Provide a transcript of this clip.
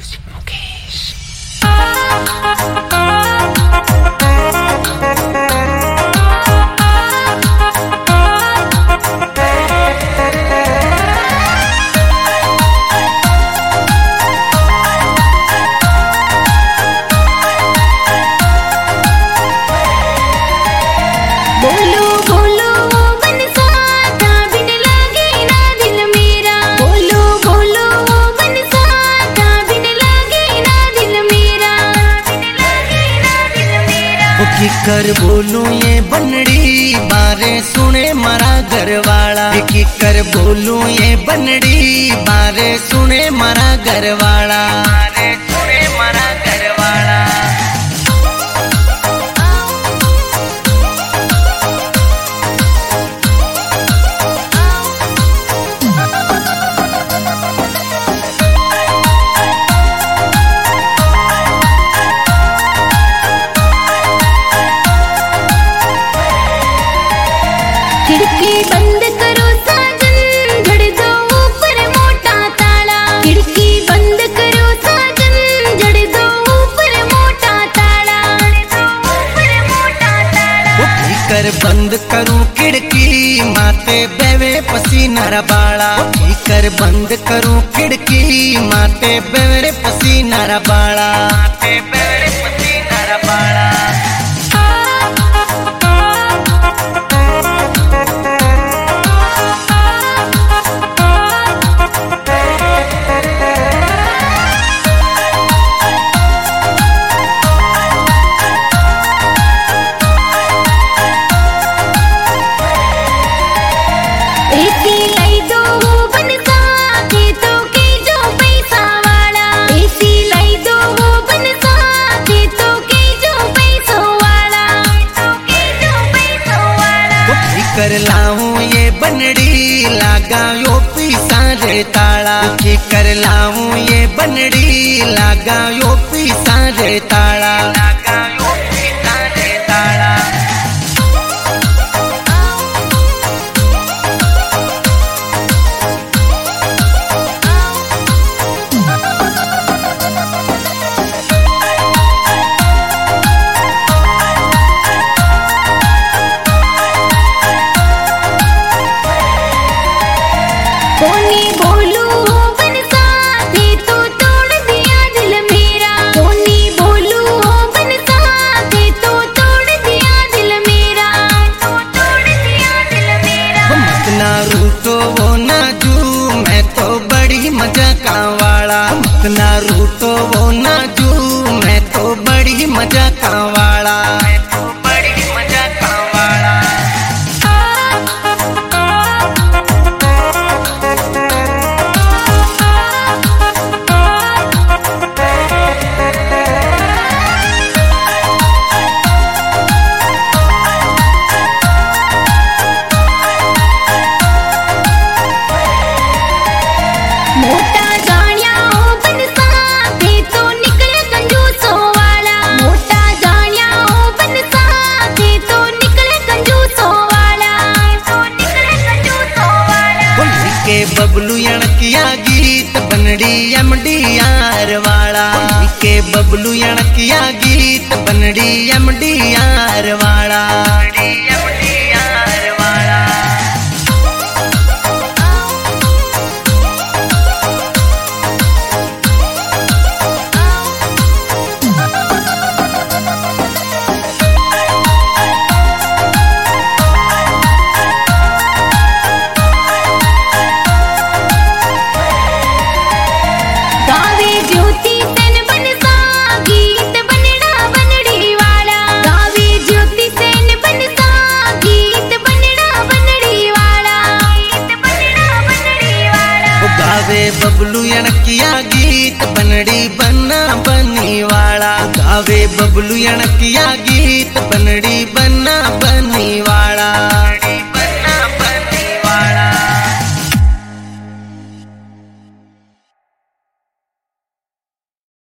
कर बोलूं ये बनड़ी बारे सुने मारा घर वाला। की कर बोलूं ये बनड़ी बारे सुने मारा घर वाला। सुने मारा घर वाला। खिड़की बंद करो साजन, जड़ दो ऊपर मोटा ताला। खिड़की बंद करो साजन, जड़ दो ऊपर मोटा ताला। कर बंद करूं खिड़की माते बेवे पसीना रा बाला। कर बंद करूं खिड़की माते बेवे पसीना रा बाला। बेवे पसीना रा बाला। एसी लाई दो बन साथे तो के जो पैसा वाला। एसी लाई दो बन साथे तो के जो पैसा वाला। कर लाऊं ये बनड़ी लागा यो पीसा रे ताला। कर लाऊं ये बनड़ी लागा यो पीसा रे ताला। लागा यो पीसा रे ताला। कोनी बोलू बन साथे तो तोड़ दिया दिल मेरा। कोनी बोलू बन साथे तो तोड़ दिया दिल मेरा। तोड़ दिया दिल मेरा। मत ना रूठो वो ना जू मैं तो बड़ी मजाका वाला। मत ना रूठो वो ना जू मैं तो बड़ी मजाका वाला। बड़ी मजाका वाला। मोटा जानिया बन साथे तो निकले कंजूसों वाला। मोटा जानिया बन साथे तो निकले कंजूसों वाला। के बबलू यणकिया गीत बनड़ी एमडी यार वाला। के बबलू यणकिया गीत बनड़ी एमडी यार वाला। गावे ज्योति सेन बन सा गीत बनड़ा बनड़ी वाला। गावे ज्योति सेन बन सा गीत बनड़ा बनड़ी वाला। गावे बबलू यणकिया गीत बनड़ी बन्ना बनी वाला। गावे बबलू यणकिया गीत बनड़ी बन्ना बनी वाला।